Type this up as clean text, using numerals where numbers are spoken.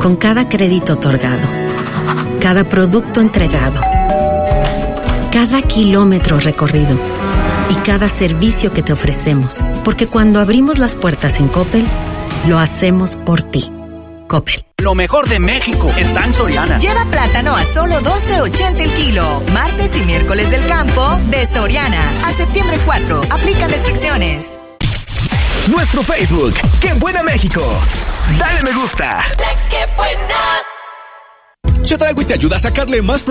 Con cada crédito otorgado, cada producto entregado, cada kilómetro recorrido y cada servicio que te ofrecemos. Porque cuando abrimos las puertas en Coppel, lo hacemos por ti. Coppel. Lo mejor de México está en Soriana. Lleva plátano a solo $12.80 el kilo. Martes y miércoles del campo de Soriana. A septiembre 4. Aplican restricciones. Nuestro Facebook, ¡Qué Buena México! Dale me gusta. ¡Qué buena! Chedraui te ayuda a sacarle más